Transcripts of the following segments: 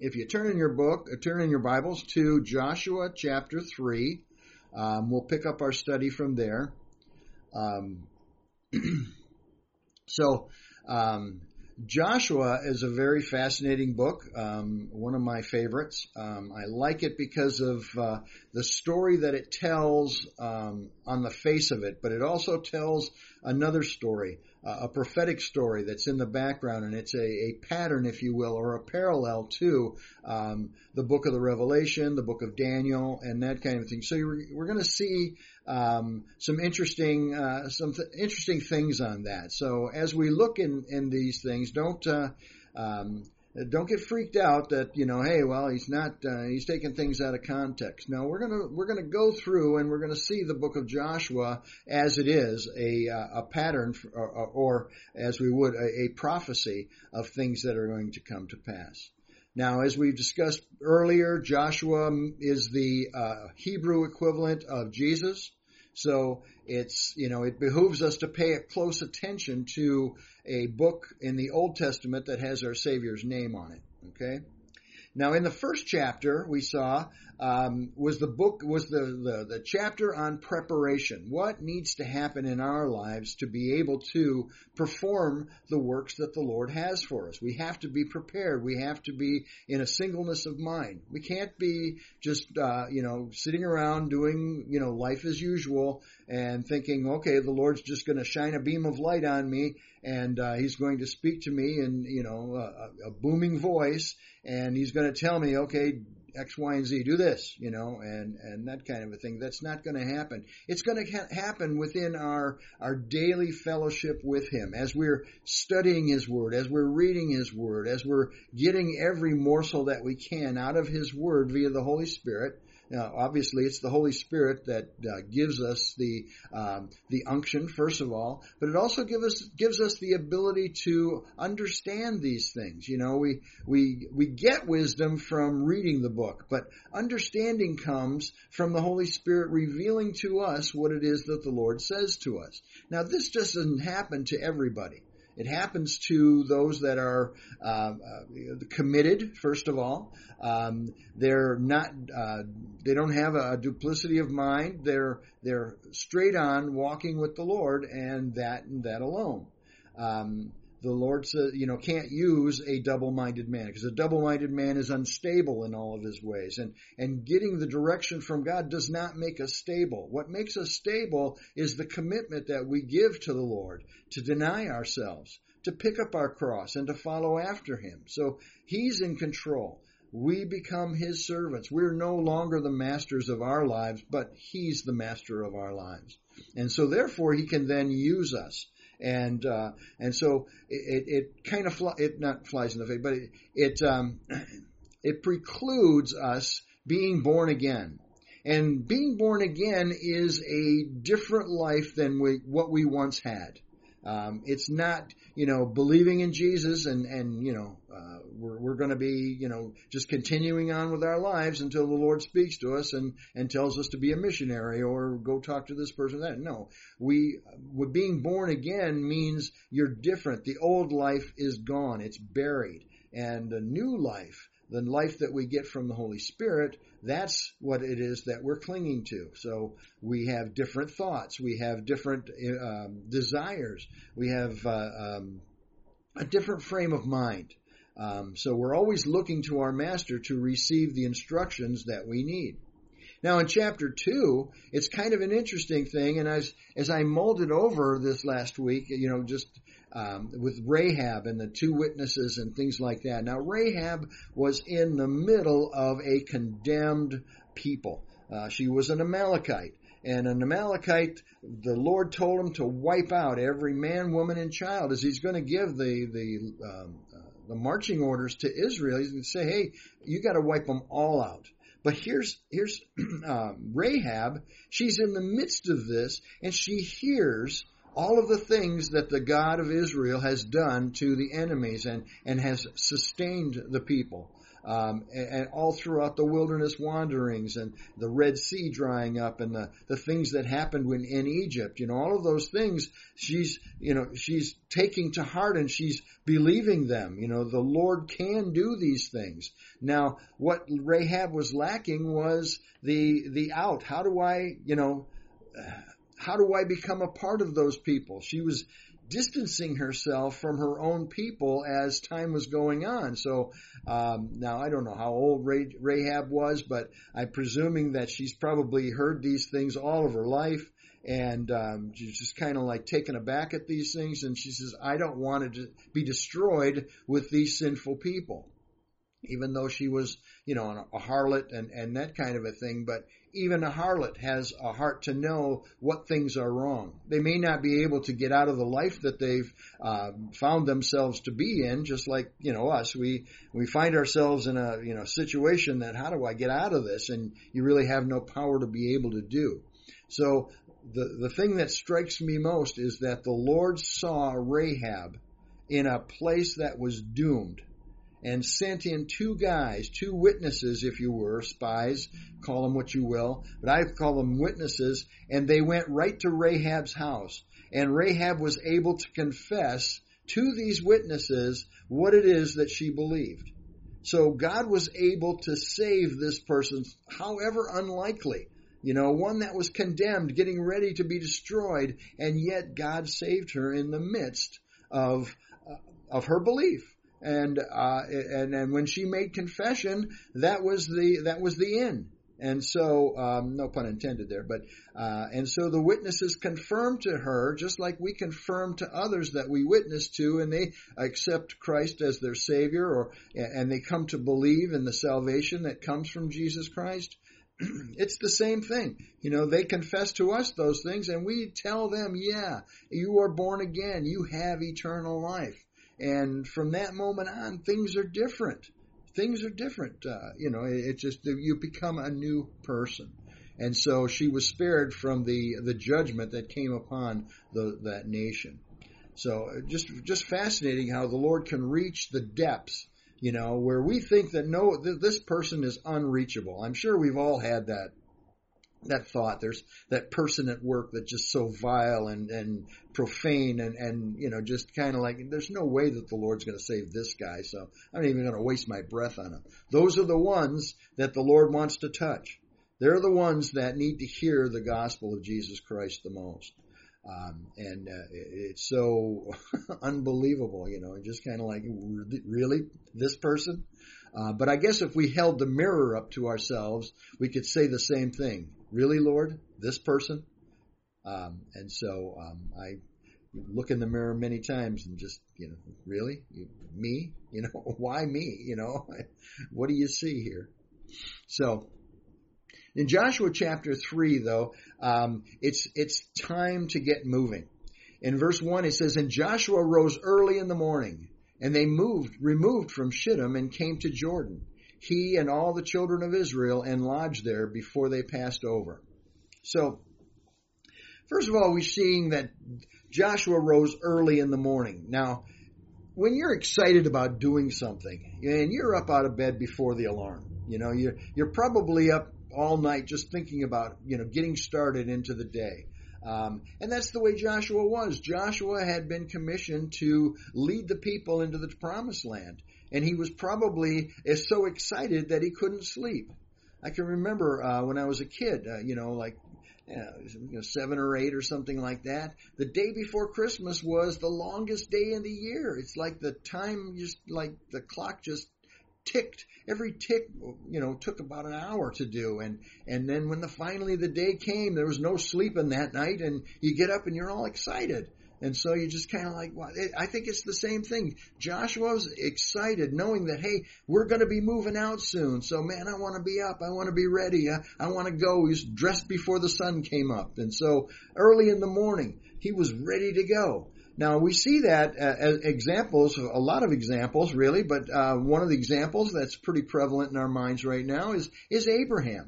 if you turn in your Bibles to Joshua chapter 3, we'll pick up our study from there. Joshua is a very fascinating book, one of my favorites. I like it because of the story that it tells on the face of it, but it also tells another story, a prophetic story that's in the background, and it's a pattern, if you will, or a parallel to the book of the Revelation, the book of Daniel, and that kind of thing. So we're going to see some interesting things on that. So as we look in these things, don't get freaked out that, hey, well, he's taking things out of context. No, we're gonna go through and we're gonna see the book of Joshua as it is, a pattern, or as we would, a prophecy of things that are going to come to pass. Now, as we've discussed earlier, Joshua is the Hebrew equivalent of Jesus. So it behooves us to pay close attention to a book in the Old Testament that has our Savior's name on it. Okay? Now, in the first chapter we saw was the chapter on preparation. What needs to happen in our lives to be able to perform the works that the Lord has for us? We have to be prepared. We have to be in a singleness of mind. We can't be just sitting around doing life as usual and thinking, okay, the Lord's just going to shine a beam of light on me and He's going to speak to me in a booming voice, and He's going to tell me, okay, X, Y, and Z, do this, and that kind of a thing. That's not going to happen. It's going to happen within our daily fellowship with Him, as we're studying His Word, as we're reading His Word, as we're getting every morsel that we can out of His Word via the Holy Spirit. Now, obviously, it's the Holy Spirit that gives us the unction, first of all, but it also gives us the ability to understand these things. We get wisdom from reading the book, but understanding comes from the Holy Spirit revealing to us what it is that the Lord says to us. Now, this just doesn't happen to everybody. It happens to those that are committed, first of all. They're not. They don't have a duplicity of mind. They're straight on walking with the Lord, and that alone. The Lord says, can't use a double-minded man, because a double-minded man is unstable in all of his ways. And getting the direction from God does not make us stable. What makes us stable is the commitment that we give to the Lord, to deny ourselves, to pick up our cross, and to follow after Him. So He's in control. We become His servants. We're no longer the masters of our lives, but He's the master of our lives. And so therefore He can then use us. And so it kind of not flies in the face, but it precludes us being born again. And being born again is a different life than what we once had. It's not, believing in Jesus and we're going to be, just continuing on with our lives until the Lord speaks to us and tells us to be a missionary or go talk to this person or that. No, being born again means you're different. The old life is gone. It's buried. And a new life, the life that we get from the Holy Spirit, that's what it is that we're clinging to. So we have different thoughts. We have different desires. We have a different frame of mind. So we're always looking to our Master to receive the instructions that we need. Now in chapter 2, it's kind of an interesting thing, and as I mulled it over this last week, with Rahab and the two witnesses and things like that. Now Rahab was in the middle of a condemned people. She was an Amalekite. And an Amalekite, the Lord told him to wipe out every man, woman, and child, as He's going to give the marching orders to Israel. He's going to say, hey, you got to wipe them all out. But here's Rahab. She's in the midst of this, and she hears all of the things that the God of Israel has done to the enemies and has sustained the people. And all throughout the wilderness wanderings and the Red Sea drying up and the things that happened in Egypt, all of those things she's taking to heart and she's believing them. The Lord can do these things. Now, what Rahab was lacking was the out. How do I become a part of those people? She was distancing herself from her own people as time was going on. So now I don't know how old Rahab was, but I'm presuming that she's probably heard these things all of her life, and she's just kind of like taken aback at these things, and she says, I don't want to be destroyed with these sinful people. Even though she was, a harlot and that kind of a thing, but even a harlot has a heart to know what things are wrong. They may not be able to get out of the life that they've found themselves to be in, just like, us. We find ourselves in a situation that, how do I get out of this? And you really have no power to be able to do. So the thing that strikes me most is that the Lord saw Rahab in a place that was doomed, and sent in two witnesses, if you were, spies, call them what you will, but I call them witnesses, and they went right to Rahab's house. And Rahab was able to confess to these witnesses what it is that she believed. So God was able to save this person, however unlikely. One that was condemned, getting ready to be destroyed, and yet God saved her in the midst of her belief. And when she made confession, that was the end. And so, no pun intended there, but, and so the witnesses confirmed to her, just like we confirm to others that we witness to, and they accept Christ as their Savior, and they come to believe in the salvation that comes from Jesus Christ. It's the same thing. They confess to us those things, and we tell them, yeah, you are born again. You have eternal life. And from that moment on, things are different. Things are different. It's just that you become a new person. And so she was spared from the judgment that came upon that nation. So just fascinating how the Lord can reach the depths, where we think that this person is unreachable. I'm sure we've all had that thought. There's that person at work that's just so vile and profane and just kind of like, there's no way that the Lord's going to save this guy, so I'm not even going to waste my breath on him. Those are the ones that the Lord wants to touch. They're the ones that need to hear the gospel of Jesus Christ the most. It's so unbelievable, just kind of like, really, this person? But I guess if we held the mirror up to ourselves, we could say the same thing. Really, Lord, this person? And so I look in the mirror many times and just, really? Me? Why me? What do you see here? So in Joshua chapter 3, though, it's time to get moving. In verse 1, it says, And Joshua rose early in the morning, and they removed from Shittim and came to Jordan, he and all the children of Israel, and lodged there before they passed over. So, first of all, we're seeing that Joshua rose early in the morning. Now, when you're excited about doing something, and you're up out of bed before the alarm, you're probably up all night just thinking about, getting started into the day. And that's the way Joshua was. Joshua had been commissioned to lead the people into the promised land. And he was probably so excited that he couldn't sleep. I can remember when I was a kid, 7 or 8 or something like that. The day before Christmas was the longest day in the year. It's like the time the clock just ticked. Every tick, took about an hour to do. And then when finally the day came, there was no sleeping that night, and you get up and you're all excited. And so you just kind of like, well, I think it's the same thing. Joshua's excited knowing that, hey, we're going to be moving out soon. So, man, I want to be up. I want to be ready. I want to go. He was dressed before the sun came up. And so early in the morning, he was ready to go. Now, we see that as examples, a lot of examples, really, but one of the examples that's pretty prevalent in our minds right now is Abraham.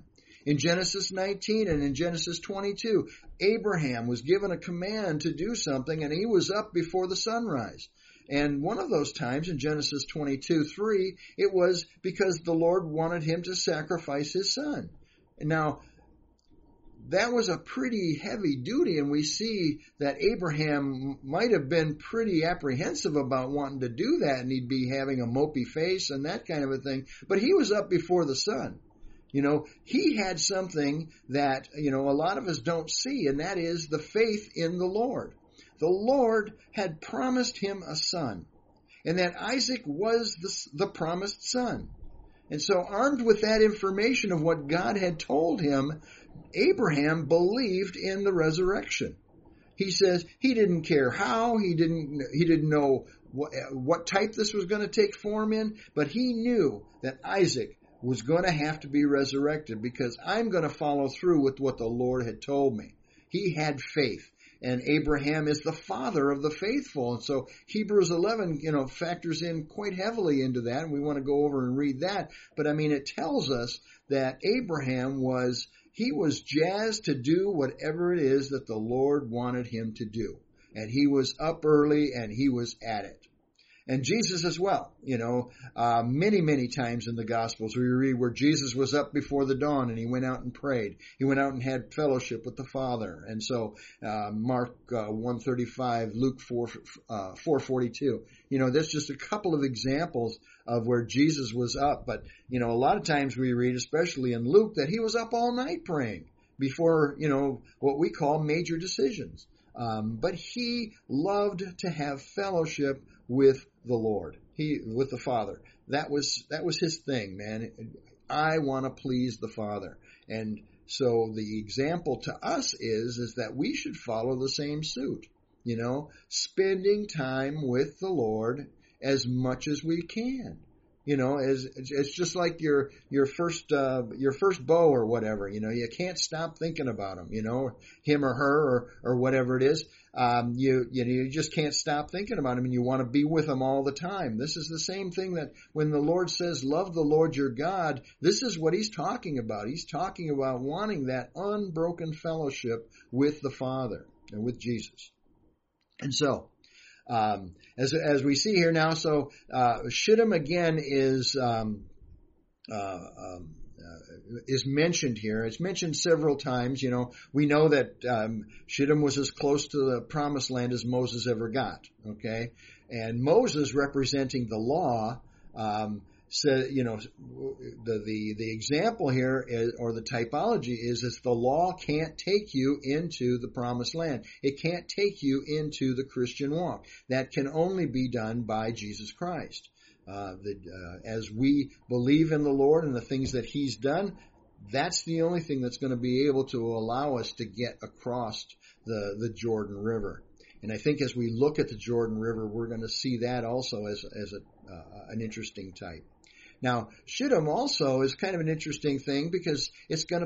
In Genesis 19 and in Genesis 22, Abraham was given a command to do something, and he was up before the sunrise. And one of those times in Genesis 22:3, it was because the Lord wanted him to sacrifice his son. Now, that was a pretty heavy duty, and we see that Abraham might have been pretty apprehensive about wanting to do that, and he'd be having a mopey face and that kind of a thing. But he was up before the sun. He had something that, a lot of us don't see, and that is the faith in the Lord. The Lord had promised him a son, and that Isaac was the promised son. And so, armed with that information of what God had told him, Abraham believed in the resurrection. He says he didn't care how, he didn't know what type this was going to take form in, but he knew that Isaac was going to have to be resurrected because I'm going to follow through with what the Lord had told me. He had faith. And Abraham is the father of the faithful. And so Hebrews 11, factors in quite heavily into that. And we want to go over and read that. But it tells us that Abraham was jazzed to do whatever it is that the Lord wanted him to do. And he was up early and he was at it. And Jesus as well, many, many times in the Gospels we read where Jesus was up before the dawn and he went out and prayed. He went out and had fellowship with the Father. And so Mark 1:35, Luke 4:42. That's just a couple of examples of where Jesus was up. But, a lot of times we read, especially in Luke, that he was up all night praying before, what we call major decisions. But he loved to have fellowship with the Lord, with the Father. That was his thing, man. I want to please the Father. And so the example to us is that we should follow the same suit, spending time with the Lord as much as we can. It's just like your first beau or whatever. You can't stop thinking about him. Him or her or whatever it is. You just can't stop thinking about him, and you want to be with him all the time. This is the same thing that when the Lord says, "Love the Lord your God," this is what He's talking about. He's talking about wanting that unbroken fellowship with the Father and with Jesus. And so, as we see here now, so Shittim again is mentioned here. It's mentioned several times. We know that Shittim was as close to the promised land as Moses ever got. Okay, and Moses, representing the law, said, the example here is, or the typology is the law can't take you into the promised land. It can't take you into the Christian walk. That can only be done by Jesus Christ. As we believe in the Lord and the things that He's done, that's the only thing that's going to be able to allow us to get across the Jordan River. And I think as we look at the Jordan River, we're going to see that also as an interesting type. Now, Shittim also is kind of an interesting thing because it's going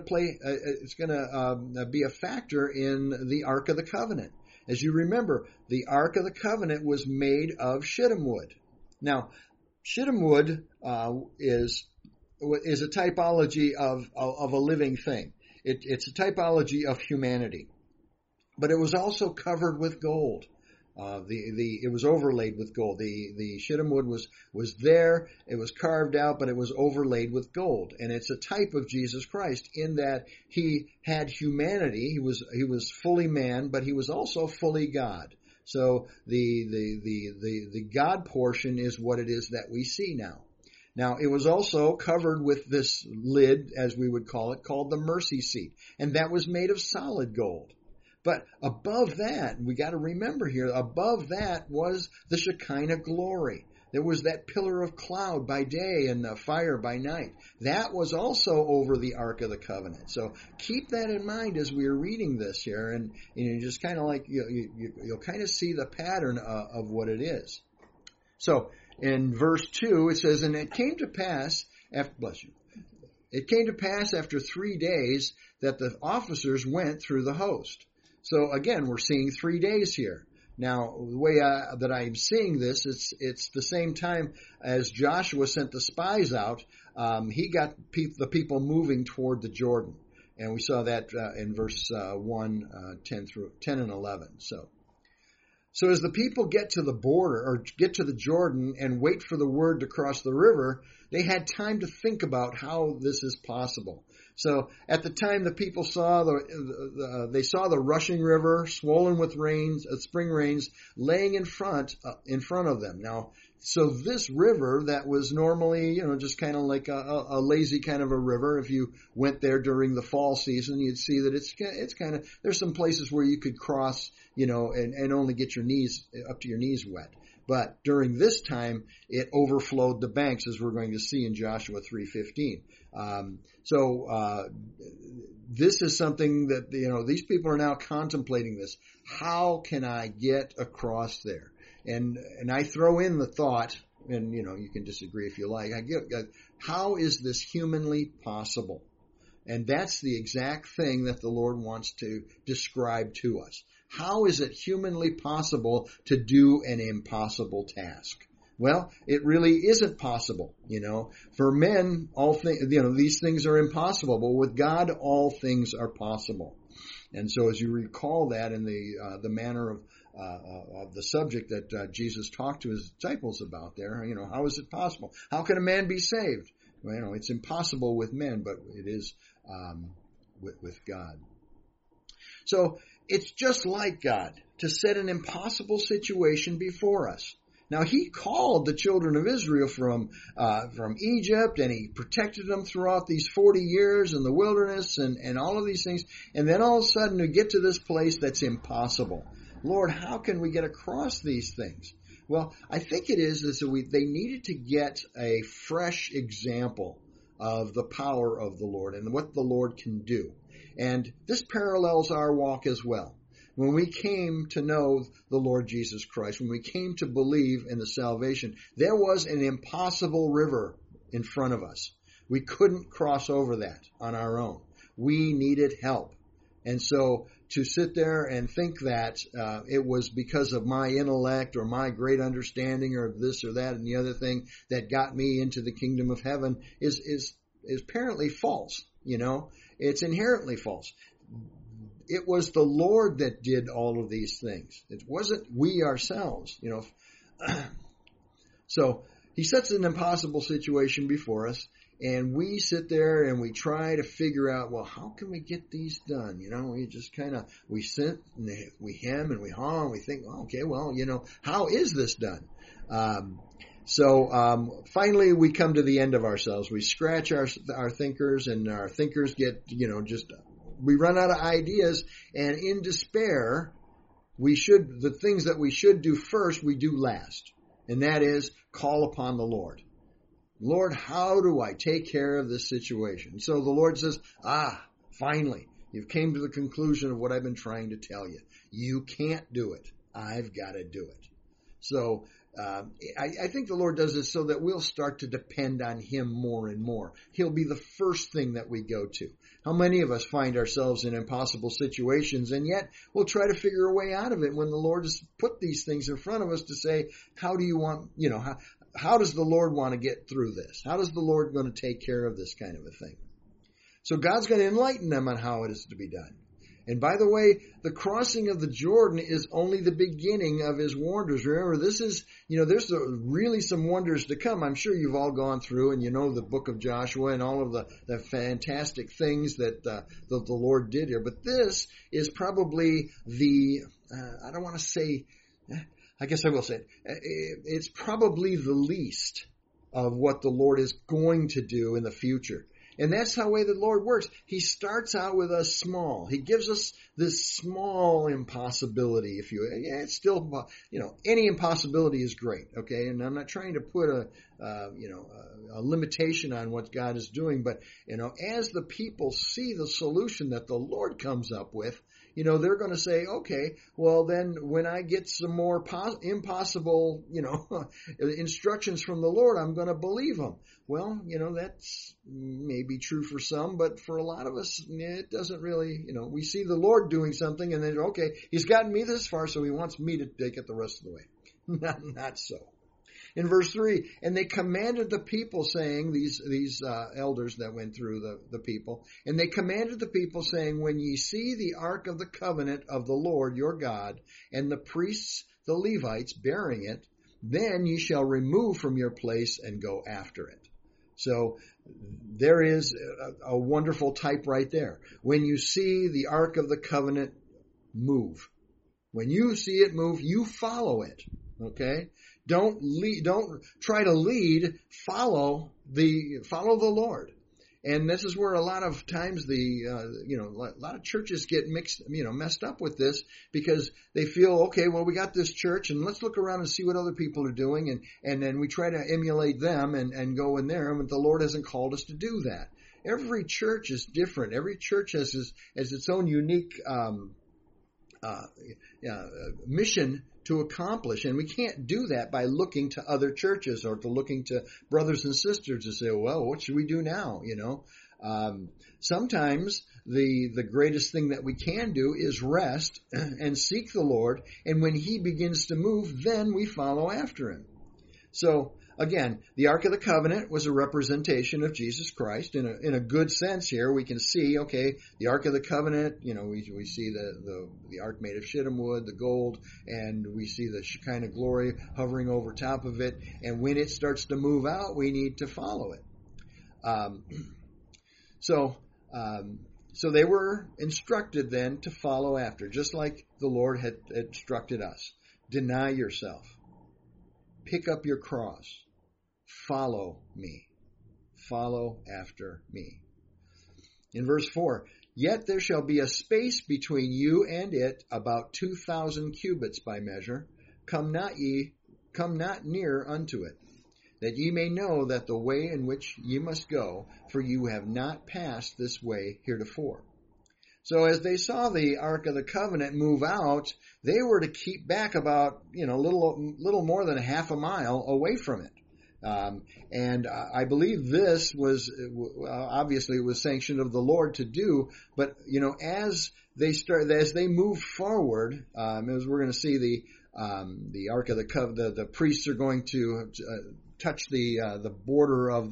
to be a factor in the Ark of the Covenant. As you remember, the Ark of the Covenant was made of shittim wood. Now, shittim wood is a typology of a living thing. It's a typology of humanity, but it was also covered with gold. It was overlaid with gold. The shittim wood was there. It was carved out, but it was overlaid with gold. And it's a type of Jesus Christ in that He had humanity. He was fully man, but He was also fully God. So the God portion is what it is that we see now. Now, it was also covered with this lid, as we would call it, called the mercy seat. And that was made of solid gold. But above that, we got to remember here, above that was the Shekinah glory. There was that pillar of cloud by day and fire by night. That was also over the Ark of the Covenant. So keep that in mind as we're reading this here, and just kind of like you'll kind of see the pattern of what it is. So in verse 2, it says, "And it came to pass It came to pass after 3 days that the officers went through the host." So again, we're seeing 3 days here. Now, the way that I'm seeing this, it's the same time as Joshua sent the spies out. He got the people moving toward the Jordan. And we saw that in verse 1, 10 and 11. So as the people get to the border or get to the Jordan and wait for the word to cross the river, they had time to think about how this is possible. So at the time the people saw they saw the rushing river swollen with rains, spring rains, laying in front of them. Now, so this river that was normally, just kind of like a lazy kind of a river. If you went there during the fall season, you'd see that it's kind of, there's some places where you could cross, and only get your knees up to your knees wet. But during this time, it overflowed the banks, as we're going to see in Joshua 3:15. This is something that, these people are now contemplating this. How can I get across there? And I throw in the thought, and, you can disagree if you like, how is this humanly possible? And that's the exact thing that the Lord wants to describe to us. How is it humanly possible to do an impossible task? Well, it really isn't possible, For men, these things are impossible, but with God, all things are possible. And so as you recall that in the manner of the subject that Jesus talked to his disciples about there, how is it possible? How can a man be saved? Well, it's impossible with men, but it is with God. So it's just like God to set an impossible situation before us. Now, he called the children of Israel from Egypt, and he protected them throughout these 40 years in the wilderness and all of these things. And then all of a sudden we get to this place that's impossible. Lord, how can we get across these things? Well, I think it is that they needed to get a fresh example of the power of the Lord and what the Lord can do. And this parallels our walk as well. When we came to know the Lord Jesus Christ, when we came to believe in the salvation, there was an impossible river in front of us. We couldn't cross over that on our own. We needed help. And so to sit there and think that it was because of my intellect or my great understanding or this or that and the other thing that got me into the kingdom of heaven is apparently false. It's inherently false. It was the Lord that did all of these things. It wasn't we ourselves, So he sets an impossible situation before us, and we sit there and we try to figure out, well, how can we get these done? We just we sit and we hem and we haw and we think, well, okay, well, how is this done? Finally we come to the end of ourselves. We scratch our thinkers, and our thinkers get, we run out of ideas, and in despair, the things that we should do first, we do last. And that is call upon the Lord. Lord, how do I take care of this situation? So the Lord says, finally, you've came to the conclusion of what I've been trying to tell you. You can't do it. I've got to do it. So I think the Lord does this so that we'll start to depend on him more and more. He'll be the first thing that we go to. How many of us find ourselves in impossible situations, and yet we'll try to figure a way out of it when the Lord has put these things in front of us to say, how do you want, how does the Lord want to get through this? How does the Lord going to take care of this kind of a thing? So God's going to enlighten them on how it is to be done. And by the way, the crossing of the Jordan is only the beginning of his wonders. Remember, this is, there's really some wonders to come. I'm sure you've all gone through and the book of Joshua and all of the fantastic things that the Lord did here. But this is probably I don't want to say, I guess I will say it. It's probably the least of what the Lord is going to do in the future. And that's the way the Lord works. He starts out with us small. He gives us this small impossibility. It's still, any impossibility is great. Okay. And I'm not trying to put a limitation on what God is doing, but, as the people see the solution that the Lord comes up with, they're going to say, okay, well then when I get some more impossible, instructions from the Lord, I'm going to believe them. Well, that's maybe true for some, but for a lot of us, it doesn't really, we see the Lord doing something and then, okay, he's gotten me this far, so he wants me to take it the rest of the way. Not so. In verse 3, and they commanded the people saying, these elders that went through the people, and they commanded the people saying, when ye see the ark of the covenant of the Lord your God, and the priests, the Levites, bearing it, then ye shall remove from your place and go after it. So there is a wonderful type right there. When you see the Ark of the Covenant move, when you see it move, you follow it. Okay? Don't try to lead, follow the Lord. And this is where a lot of times a lot of churches get messed up with this, because they feel, okay, well, we got this church and let's look around and see what other people are doing. And then we try to emulate them and go in there. But the Lord hasn't called us to do that. Every church is different. Every church has its own unique, mission to accomplish. And we can't do that by looking to other churches or to looking to brothers and sisters to say, well, what should we do now? Sometimes the greatest thing that we can do is rest and seek the Lord. And when he begins to move, then we follow after him. So again, the Ark of the Covenant was a representation of Jesus Christ. In a good sense here, we can see, okay, the Ark of the Covenant, we see the Ark made of shittim wood, the gold, and we see the Shekinah glory hovering over top of it. And when it starts to move out, we need to follow it. So they were instructed then to follow after, just like the Lord had instructed us. Deny yourself. Pick up your cross. Follow me. Follow after me. In verse 4, yet there shall be a space between you and it, about 2,000 cubits by measure. Come not near unto it, that ye may know that the way in which ye must go, for you have not passed this way heretofore. So as they saw the Ark of the Covenant move out, they were to keep back about, little more than half a mile away from it. And I believe this was, obviously it was sanctioned of the Lord to do, but, as they move forward, as we're going to see the Ark of the Covenant, the priests are going to touch the border of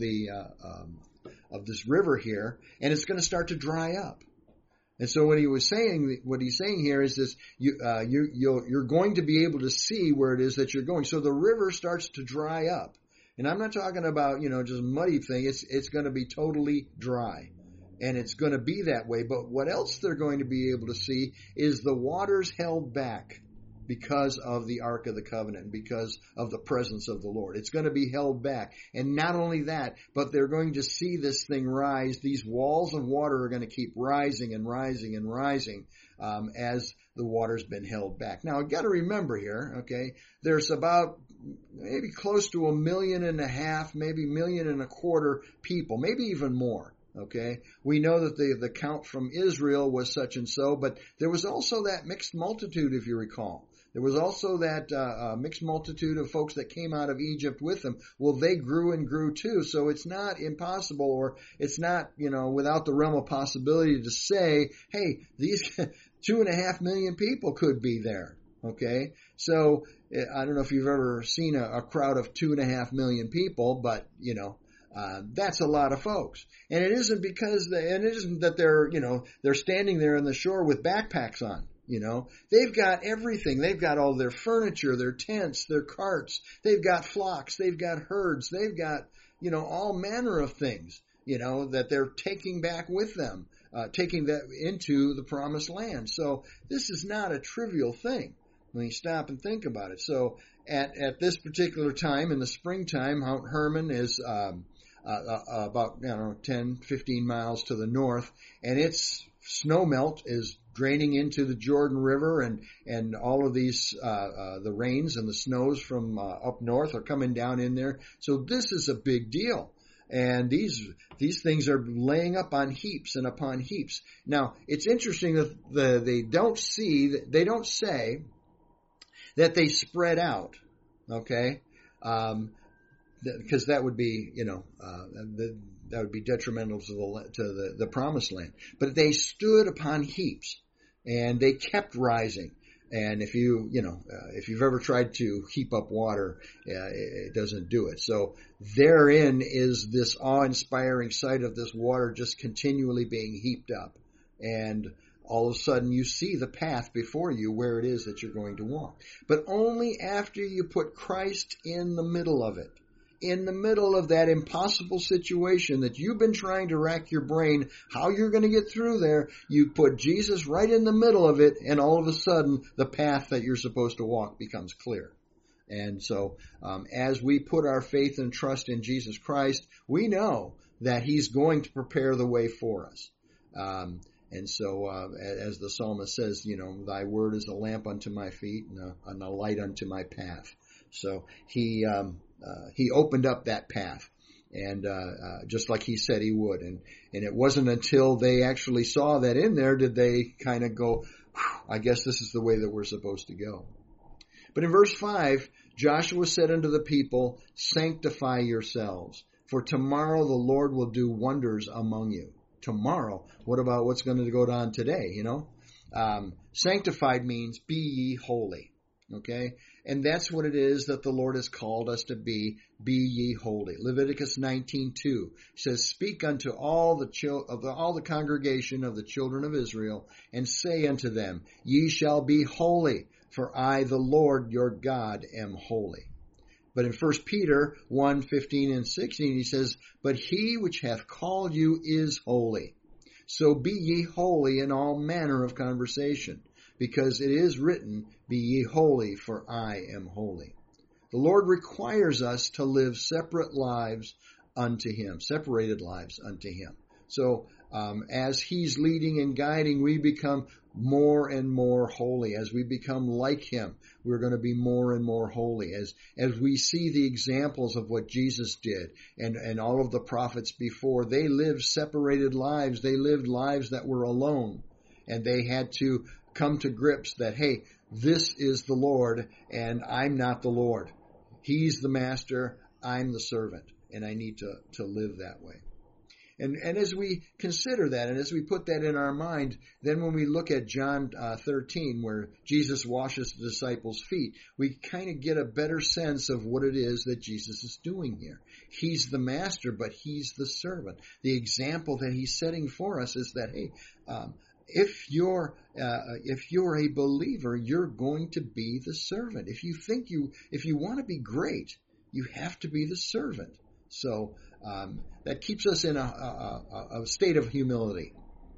this river here, and it's going to start to dry up. And so what he's saying here is this: you're going to be able to see where it is that you're going. So the river starts to dry up, and I'm not talking about just muddy thing. It's going to be totally dry, and it's going to be that way. But what else they're going to be able to see is the waters held back because of the Ark of the Covenant, because of the presence of the Lord. It's going to be held back. And not only that, but they're going to see this thing rise. These walls of water are going to keep rising and rising and rising as the water's been held back. Now, I've got to remember here, okay, there's about maybe close to 1.5 million, maybe 1.25 million people, maybe even more. Okay, we know that the count from Israel was such and so, but there was also that mixed multitude, if you recall. There was also that mixed multitude of folks that came out of Egypt with them. Well, they grew and grew too, so it's not impossible, or it's not, without the realm of possibility to say, hey, these 2.5 million people could be there. Okay, so I don't know if you've ever seen a crowd of 2.5 million people, but that's a lot of folks. And it isn't that they're standing there on the shore with backpacks on. They've got everything. They've got all their furniture, their tents, their carts. They've got flocks. They've got herds. They've got, all manner of things, that they're taking back with them, taking that into the promised land. So this is not a trivial thing when you stop and think about it. So at this particular time in the springtime, Mount Hermon is, about 10, 15 miles to the north, and its snow melt is draining into the Jordan River, and all of these the rains and the snows from up north are coming down in there. So this is a big deal, and these things are laying up on heaps and upon heaps. Now it's interesting that they don't say that they spread out. Okay. Because that would be, that would be detrimental to the promised land. But they stood upon heaps, and they kept rising. And if if you've ever tried to heap up water, it doesn't do it. So therein is this awe-inspiring sight of this water just continually being heaped up. And all of a sudden you see the path before you where it is that you're going to walk. But only after you put Christ in the middle of it. In the middle of that impossible situation that you've been trying to rack your brain how you're going to get through there, you put Jesus right in the middle of it, and all of a sudden the path that you're supposed to walk becomes clear. And so as we put our faith and trust in Jesus Christ, we know that He's going to prepare the way for us. And so as the psalmist says, thy word is a lamp unto my feet and a light unto my path. So he opened up that path, and just like he said he would. And it wasn't until they actually saw that in there did they kind of go, I guess this is the way that we're supposed to go. But in verse 5, Joshua said unto the people, sanctify yourselves, for tomorrow the Lord will do wonders among you. Tomorrow, what about what's going to go on today, Sanctified means be ye holy. Okay? And that's what it is that the Lord has called us to be ye holy. Leviticus 19:2 says, speak unto all the congregation of the children of Israel, and say unto them, ye shall be holy, for I, the Lord your God, am holy. But in 1 Peter 1:15 and 16, he says, but he which hath called you is holy. So be ye holy in all manner of conversation, because it is written, be ye holy, for I am holy. The Lord requires us to live separated lives unto Him. So as He's leading and guiding, we become more and more holy. As we become like Him, we're going to be more and more holy. As we see the examples of what Jesus did and all of the prophets before, they lived separated lives. They lived lives that were alone. And they had to come to grips that, hey, this is the Lord and I'm not the Lord. He's the master, I'm the servant, and I need to live that way. And as we consider that, and as we put that in our mind, then when we look at John 13, where Jesus washes the disciples' feet, we kind of get a better sense of what it is that Jesus is doing here. He's the master, but He's the servant. The example that He's setting for us is that, hey, if you're a believer, you're going to be the servant. If you want to be great, you have to be the servant. So that keeps us in a state of humility.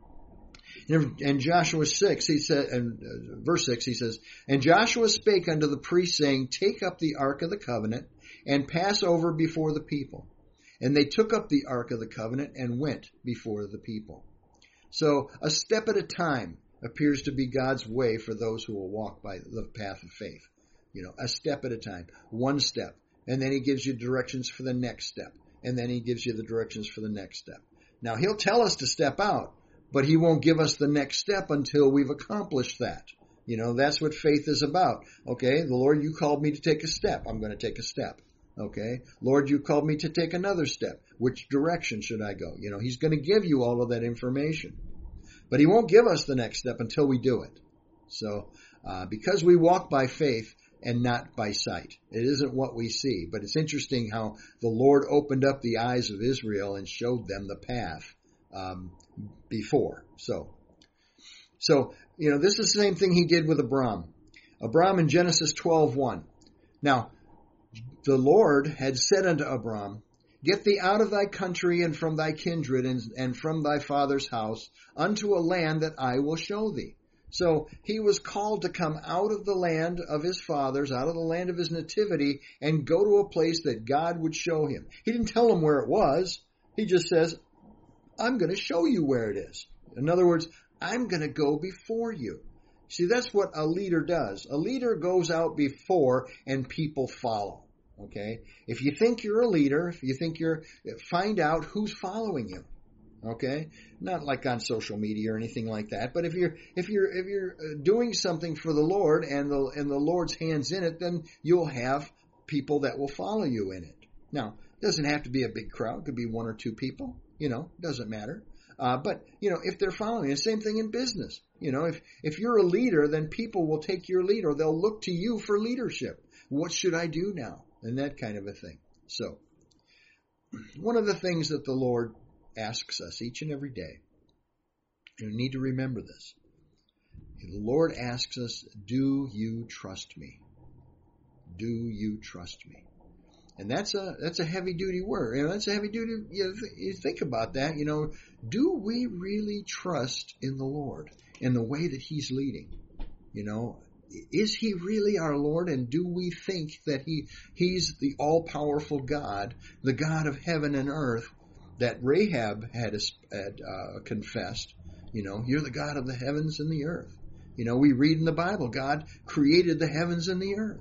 In Joshua 6, he said, in verse 6, he says, and Joshua spake unto the priests, saying, take up the ark of the covenant and pass over before the people. And they took up the ark of the covenant and went before the people. So a step at a time appears to be God's way for those who will walk by the path of faith. A step at a time, one step. And then He gives you directions for the next step. And then He gives you the directions for the next step. Now, He'll tell us to step out, but He won't give us the next step until we've accomplished that. That's what faith is about. Okay, the Lord, you called me to take a step. I'm going to take a step. Okay, Lord, you called me to take another step. Which direction should I go? He's going to give you all of that information. But He won't give us the next step until we do it. So, because we walk by faith and not by sight. It isn't what we see. But it's interesting how the Lord opened up the eyes of Israel and showed them the path before. So this is the same thing He did with Abram. Abram in Genesis 12:1. Now, the Lord had said unto Abram, get thee out of thy country and from thy kindred and from thy father's house unto a land that I will show thee. So he was called to come out of the land of his fathers, out of the land of his nativity, and go to a place that God would show him. He didn't tell him where it was. He just says, I'm going to show you where it is. In other words, I'm going to go before you. See, that's what a leader does. A leader goes out before and people follow. Okay? If you think you're a leader, find out who's following you. Okay? Not like on social media or anything like that, but if you're doing something for the Lord and the Lord's hand's in it, then you'll have people that will follow you in it. Now, it doesn't have to be a big crowd. It could be one or two people, doesn't matter. But, if they're following, the same thing in business. If you're a leader, then people will take your lead, or they'll look to you for leadership. What should I do now? And that kind of a thing. So, one of the things that the Lord asks us each and every day, and we need to remember this. The Lord asks us, do you trust me? Do you trust me? And that's a heavy duty word. That's a heavy duty. You think about that. Do we really trust in the Lord in the way that He's leading? Is He really our Lord? And do we think that He's the all-powerful God, the God of heaven and earth that Rahab had confessed? You're the God of the heavens and the earth. We read in the Bible, God created the heavens and the earth.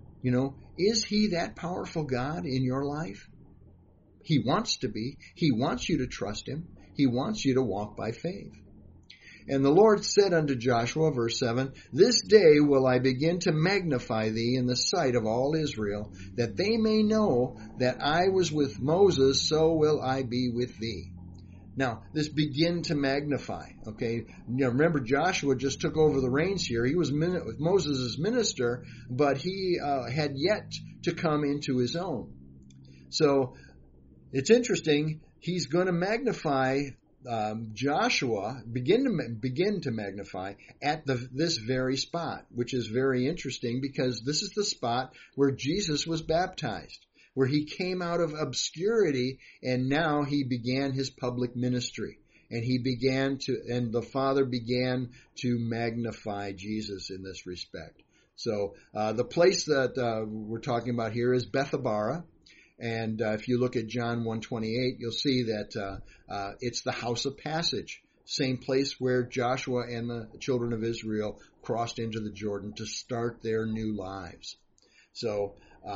Is He that powerful God in your life? He wants to be. He wants you to trust Him. He wants you to walk by faith. And the Lord said unto Joshua, verse 7, This day will I begin to magnify thee in the sight of all Israel, that they may know that I was with Moses, so will I be with thee. Now, this begin to magnify, okay? Remember, Joshua just took over the reins here. He was Moses' minister, but he had yet to come into his own. So, it's interesting. He's going to magnify Joshua, begin to magnify at this very spot, which is very interesting because this is the spot where Jesus was baptized, where He came out of obscurity and now He began His public ministry. And the Father began to magnify Jesus in this respect. So the place that we're talking about here is Bethabara. And if you look at John 1:28, you'll see that it's the house of passage, same place where Joshua and the children of Israel crossed into the Jordan to start their new lives. So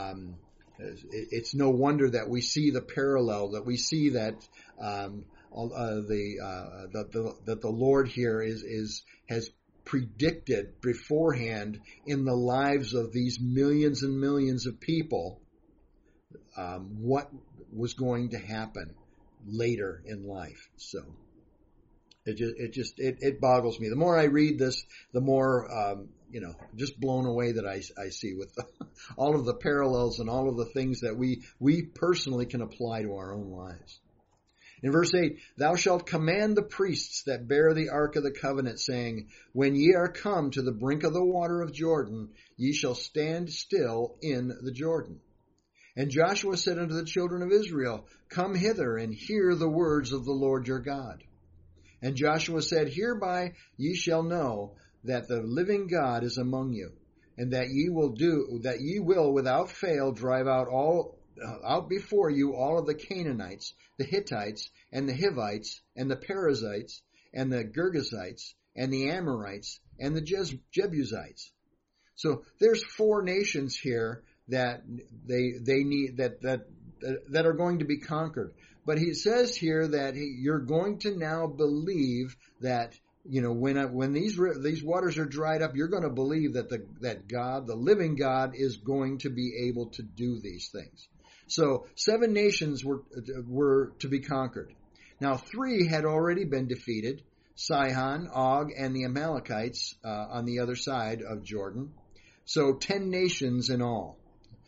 it's no wonder that we see the parallel, that we see that that the Lord here has predicted beforehand in the lives of these millions and millions of people what was going to happen later in life. So it boggles me. The more I read this, the more just blown away that I see with all of the parallels and all of the things that we personally can apply to our own lives. In verse 8, Thou shalt command the priests that bear the ark of the covenant, saying, When ye are come to the brink of the water of Jordan, ye shall stand still in the Jordan. And Joshua said unto the children of Israel, Come hither and hear the words of the Lord your God. And Joshua said, Hereby ye shall know that the living God is among you, and that ye will without fail drive out before you all of the Canaanites, the Hittites, and the Hivites, and the Perizzites, and the Girgashites, and the Amorites, and the Jebusites. So there's 4 nations here that they need that are going to be conquered. But he says here that you're going to now believe that when these waters are dried up, you're going to believe that God, the living God, is going to be able to do these things. So 7 nations were to be conquered. Now 3 had already been defeated: Sihon, Og, and the Amalekites on the other side of Jordan. So 10 nations in all.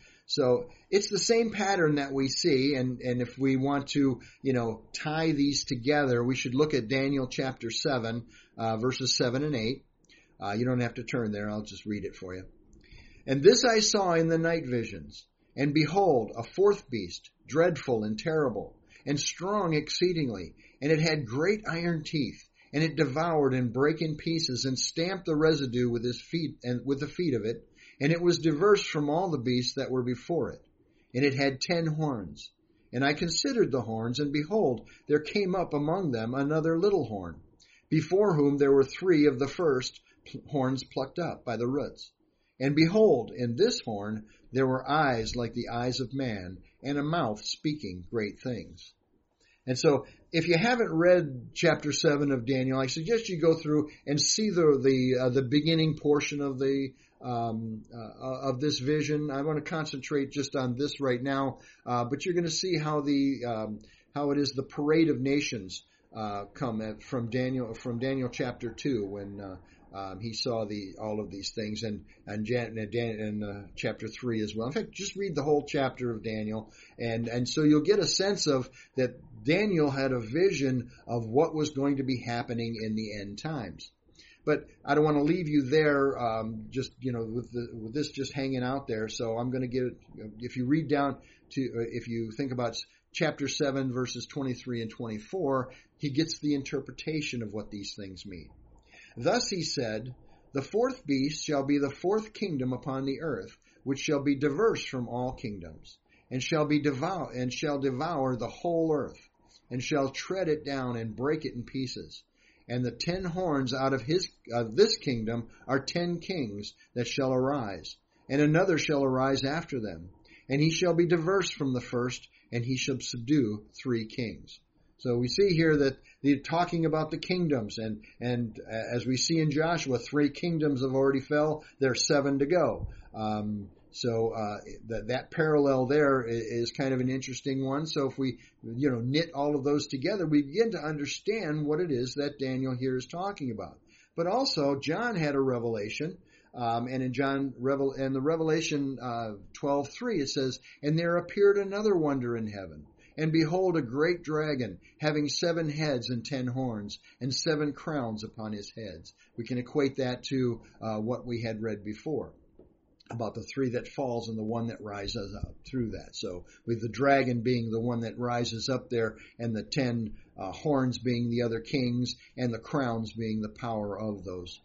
So it's the same pattern that we see, and if we want to, tie these together, we should look at Daniel chapter 7, verses 7 and 8. You don't have to turn there, I'll just read it for you. And this I saw in the night visions, and behold, a 4th beast, dreadful and terrible, and strong exceedingly, and it had great iron teeth, and it devoured and brake in pieces, and stamped the residue with his feet and with the feet of it. And it was diverse from all the beasts that were before it. And it had 10 horns. And I considered the horns, and behold, there came up among them another little horn, before whom there were 3 of the first horns plucked up by the roots. And behold, in this horn there were eyes like the eyes of man, and a mouth speaking great things. And so, if you haven't read chapter 7 of Daniel, I suggest you go through and see the beginning portion of this vision. I want to concentrate just on this right now, but you're going to see how it is the parade of nations come from Daniel chapter 2 when he saw all of these things, and chapter 3 as well. In fact, just read the whole chapter of Daniel, and so you'll get a sense of that Daniel had a vision of what was going to be happening in the end times. But I don't want to leave you there, with this just hanging out there. So I'm going to if you read down if you think about chapter 7, verses 23 and 24, he gets the interpretation of what these things mean. Thus he said, the fourth beast shall be the fourth kingdom upon the earth, which shall be diverse from all kingdoms, and shall devour the whole earth, and shall tread it down and break it in pieces. And the 10 horns out of this kingdom are 10 kings that shall arise, and another shall arise after them. And he shall be diverse from the first, and he shall subdue 3 kings. So we see here that they're talking about the kingdoms, and as we see in Joshua, 3 kingdoms have already fell. There's 7 to go. That parallel there is kind of an interesting one. So if we, knit all of those together, we begin to understand what it is that Daniel here is talking about. But also, John had a revelation, and in the Revelation 12:3, it says, "And there appeared another wonder in heaven. And behold, a great dragon, having 7 heads and 10 horns, and 7 crowns upon his heads." We can equate that to what we had read before, about the 3 that falls and the 1 that rises up through that. So with the dragon being the one that rises up there, and the 10 horns being the other kings, and the crowns being the power of those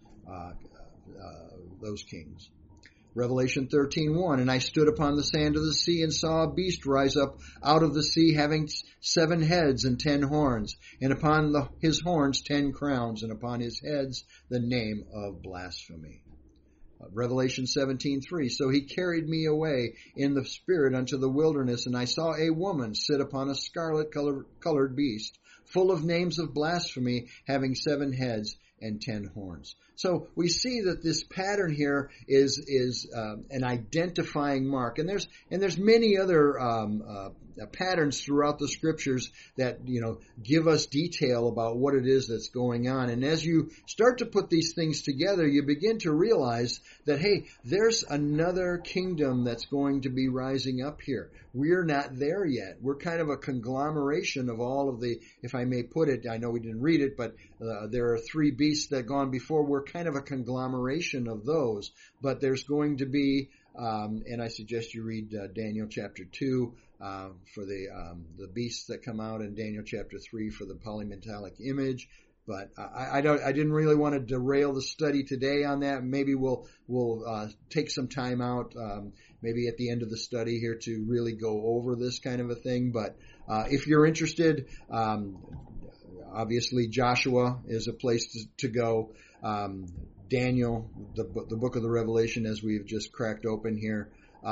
kings. Revelation 13:1, "And I stood upon the sand of the sea and saw a beast rise up out of the sea, having 7 heads and 10 horns, and upon his horns 10 crowns, and upon his heads the name of blasphemy." Revelation 17:3, "So he carried me away in the spirit unto the wilderness, and I saw a woman sit upon a scarlet colored beast, full of names of blasphemy, having 7 heads and 10 horns." So we see that this pattern here is an identifying mark, and there's many other patterns throughout the scriptures that give us detail about what it is that's going on. And as you start to put these things together, you begin to realize that, hey, there's another kingdom that's going to be rising up here. We're not there yet. We're kind of a conglomeration of all of the, if I may put it, I know we didn't read it, but there are 3 beasts that gone before. We're kind of a conglomeration of those, but there's going to be, and I suggest you read Daniel chapter 2 for the beasts that come out, and Daniel chapter 3 for the polymetallic image. But I didn't really want to derail the study today on that. Maybe we'll take some time out, maybe at the end of the study here, to really go over this kind of a thing. But if you're interested, obviously Joshua is a place to go. Daniel, the book of the Revelation, as we've just cracked open here,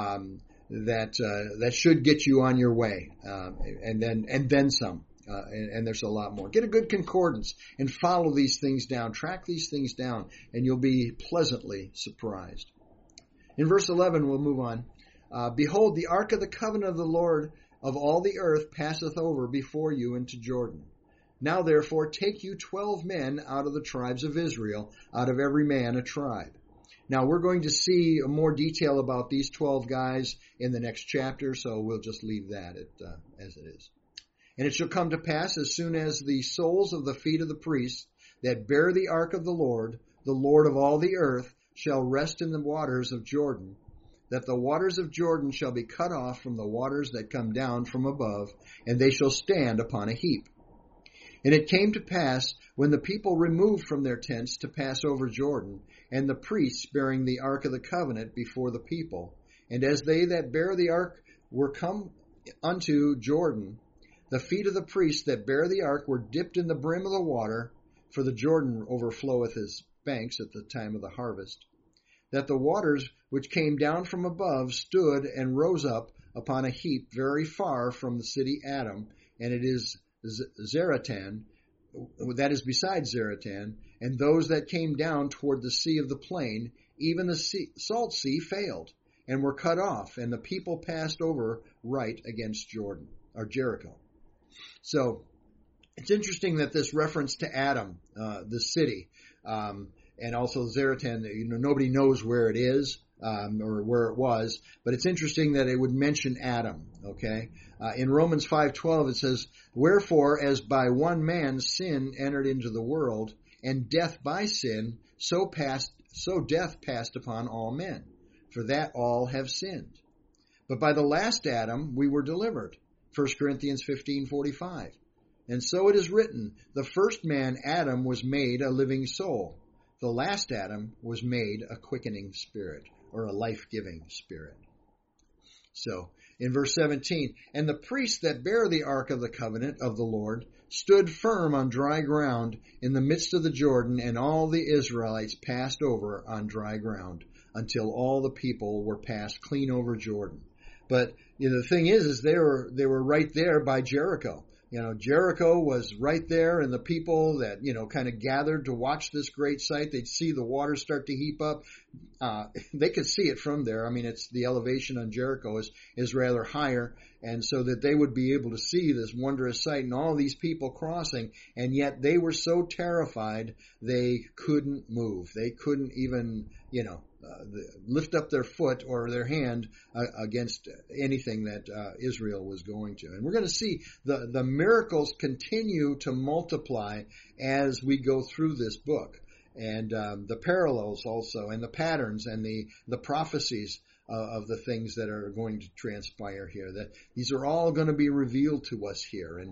that should get you on your way, and then some. And there's a lot more. Get a good concordance and follow these things down. Track these things down, and you'll be pleasantly surprised. In verse 11, we'll move on. "Behold, the ark of the covenant of the Lord of all the earth passeth over before you into Jordan. Now therefore take you 12 men out of the tribes of Israel, out of every man a tribe." Now we're going to see more detail about these 12 guys in the next chapter, so we'll just leave that as it is. "And it shall come to pass, as soon as the soles of the feet of the priests that bear the ark of the Lord of all the earth, shall rest in the waters of Jordan, that the waters of Jordan shall be cut off from the waters that come down from above, and they shall stand upon a heap. And it came to pass, when the people removed from their tents to pass over Jordan, and the priests bearing the ark of the covenant before the people, and as they that bear the ark were come unto Jordan, the feet of the priests that bear the ark were dipped in the brim of the water, for the Jordan overfloweth his banks at the time of the harvest, that the waters which came down from above stood and rose up upon a heap very far from the city Adam, and it is Zaratan, that is beside Zaratan, and those that came down toward the sea of the plain, even the salt sea failed, and were cut off, and the people passed over right against Jordan, or Jericho." So It's interesting that this reference to Adam, the city, and also Zaratan, nobody knows where it is, or where it was, but it's interesting that it would mention Adam, okay? In Romans 5:12 it says, "Wherefore, as by one man sin entered into the world, and death by sin, so death passed upon all men, for that all have sinned. But by the last Adam we were delivered." 1 Corinthians 15:45. "And so it is written, the first man, Adam, was made a living soul. The last Adam was made a quickening spirit," or a life-giving spirit. So, in verse 17, "And the priests that bear the ark of the covenant of the Lord stood firm on dry ground in the midst of the Jordan, and all the Israelites passed over on dry ground until all the people were passed clean over Jordan." But the thing is they were right there by Jericho. Jericho was right there, and the people that, kind of gathered to watch this great sight, they'd see the water start to heap up. They could see it from there. I mean, it's the elevation on Jericho is rather higher, and so that they would be able to see this wondrous sight and all these people crossing, and yet they were so terrified they couldn't move. They couldn't even, lift up their foot or their hand against anything that Israel was going to. And we're going to see the miracles continue to multiply as we go through this book. And the parallels also, and the patterns, and the prophecies of the things that are going to transpire here. That these are all going to be revealed to us here.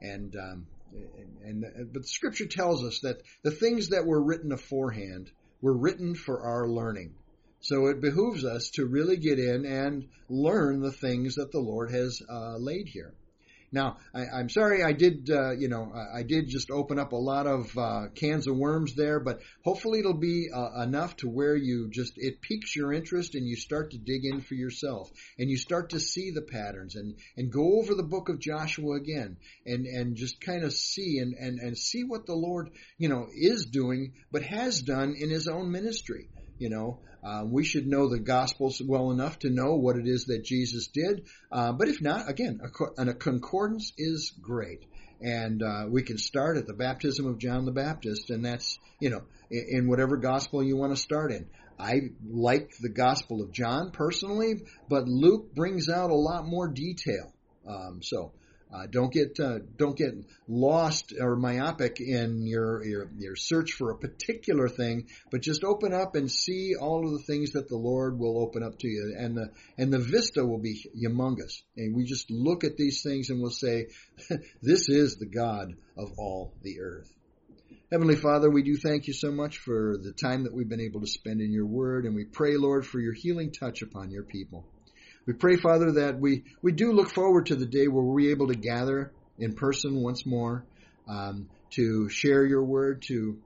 But the Scripture tells us that the things that were written aforehand were written for our learning. So it behooves us to really get in and learn the things that the Lord has laid here. Now, I'm sorry I did just open up a lot of cans of worms there, but hopefully it'll be enough to where it piques your interest and you start to dig in for yourself and you start to see the patterns and go over the book of Joshua again and just kind of see and see what the Lord, is doing, but has done in his own ministry. We should know the Gospels well enough to know what it is that Jesus did. But if not, again, a concordance is great. And we can start at the baptism of John the Baptist, and that's, in whatever gospel you want to start in. I like the Gospel of John personally, but Luke brings out a lot more detail. Don't get lost or myopic in your search for a particular thing, but just open up and see all of the things that the Lord will open up to you, and the vista will be humongous. And we just look at these things and we'll say, this is the God of all the earth. Heavenly Father, we do thank you so much for the time that we've been able to spend in your word, and we pray, Lord, for your healing touch upon your people. We pray, Father, that we do look forward to the day where we're able to gather in person once more, to share your word, to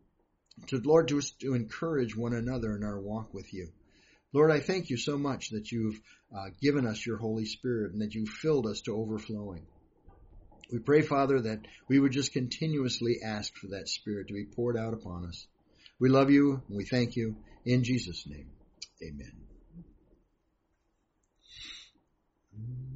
encourage one another in our walk with you. Lord, I thank you so much that you've given us your Holy Spirit and that you've filled us to overflowing. We pray, Father, that we would just continuously ask for that Spirit to be poured out upon us. We love you and we thank you. In Jesus' name, amen.